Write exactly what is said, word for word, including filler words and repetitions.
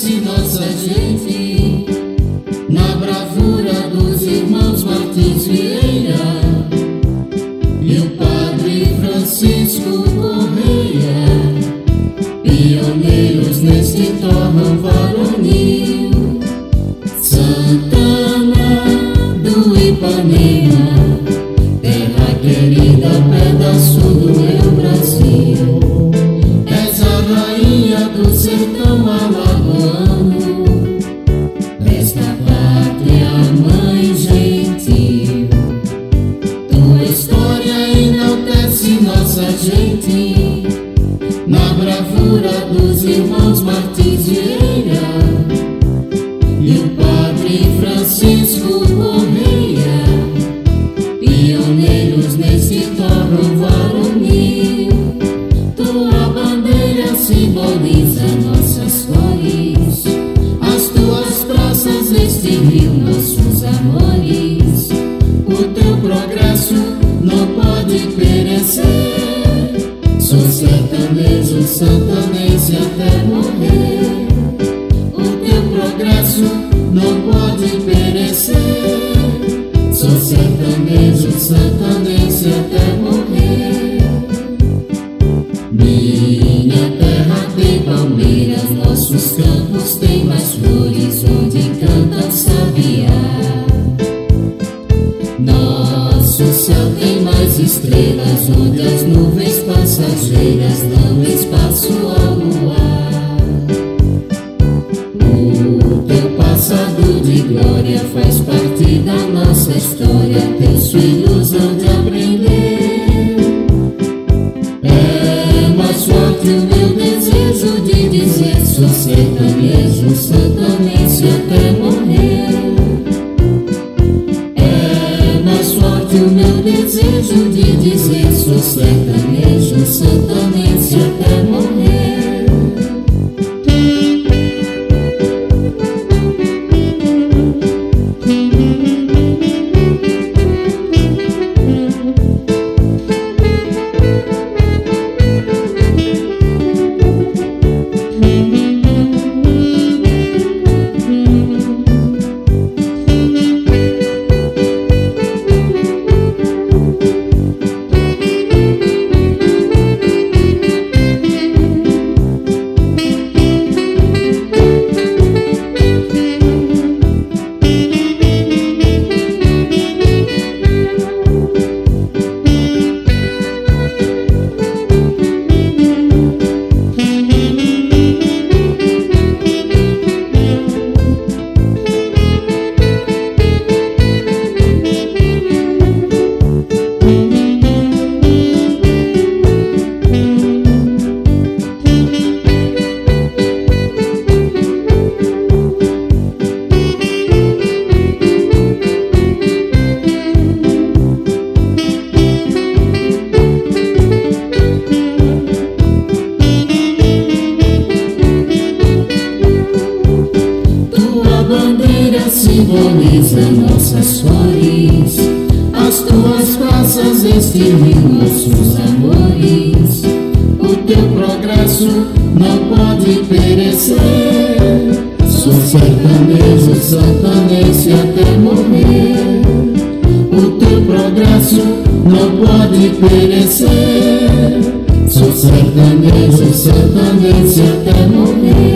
enaltece nossa gente, na bravura dos irmãos Martins Vieira e o padre Francisco Correia, pioneiros neste torrão varonil. Santana do Ipanema, terra querida, pedaço do meu Brasil. És a rainha do sertão alagoano, desta pátria mãe gentil. Tua história enaltece nossa gente, na bravura dos irmãos Martins Vieira e o padre Francisco Correia, pioneiros nesse torrão varonil. Tua bandeira simboliza nossas cores, as tuas praças neste rio, nossos amores. O teu progresso não pode perecer. Sou sertanejo, santanense até morrer. O teu progresso não pode perecer. Sou sertanejo, santanense até morrer. Minha terra tem palmeiras, nossos campos têm mais flores, onde canta o sabiá. Nosso céu tem mais estrelas, onde as nuvens passageiras dão espaço ao luar. O teu passado de glória faz parte da nossa história, teus filhos hão de aprender. É mais forte o meu desejo de dizer: sou sertanejo, santanense até morrer. O meu desejo de dizer: sou sertanejo, santanense até morrer. Simboliza nossas cores, as tuas praças, este rio, nossos amores. O teu progresso não pode perecer. Sou sertanejo, santanense até morrer. O teu progresso não pode perecer. Sou sertanejo, santanense até morrer.